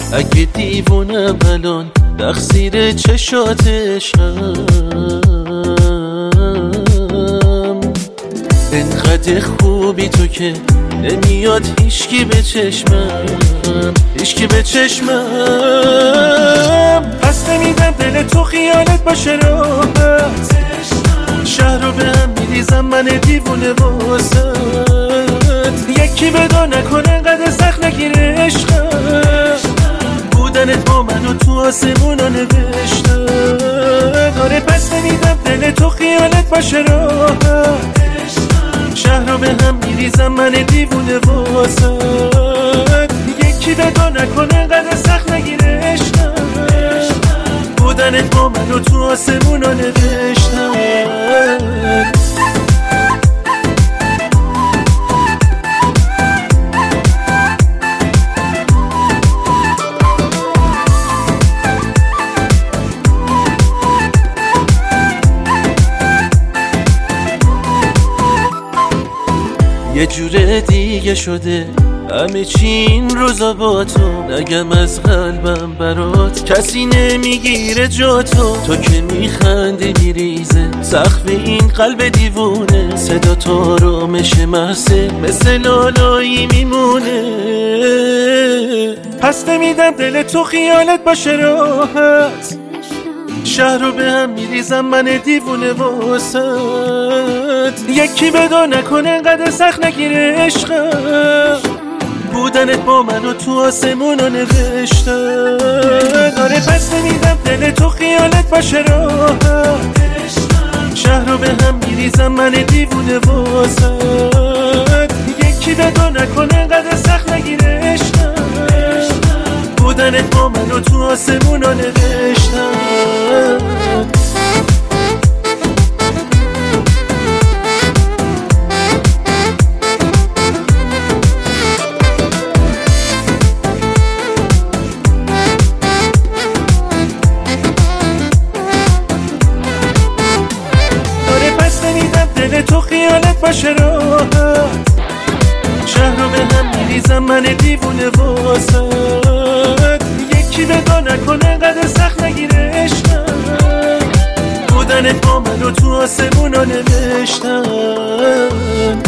اگه دیوونم الان تقصیر چشاتشم، انقدر خوبی تو که نمیاد هیچکی به چشمم، هیچکی به چشمم. پس نمیدم دل تو خیالت باشه راحت، شهر رو به هم میریزم من دیوونه واسد. یکی بدا نکنه انقدر سخت نگیره عشقم، بودنت با منو تو آسمونا نوشتم. آره پس نمیدم دل تو خیالت باشه راحت، شهر رو به هم میریزم من دیوونه واسد. یکی بدا نکنه انقدر سخت نگیره عشقم، بودنت با منو تو آسمونا نوشتم. یه جور دیگه شده همه چی این روزا با تو، نگم از قلبم برات کسی نمیگیره جا تو که میخندی میریزه سقف این قلب دیوونه، صدا تو آرامش محسه مثل لالایی میمونه. پس نمیدم دل تو خیالت باشه راحت، شهر رو به هم میریزم من دیوونه واسد. یکی بدا نکنه انقدر سخت نگیره عشقم، بودنت با منو تو آسمونا نوشتم. آره پس نمیدم دل تو خیالت باشه راحت، شهر رو به هم میریزم من دیوونه واسد. یکی بدا نکنه انقدر سخت نگیره عشقم، بودنت با منو تو آسمونا نوشتم. آره پس نمیدم دل تو خیالت باشه راحت، شهر رو به هم میریزم من دیوونه واسد. یکی بدا نکنه انقدر سخت نگیره عشقم، بودنت با منو تو آسمونا نوشتم.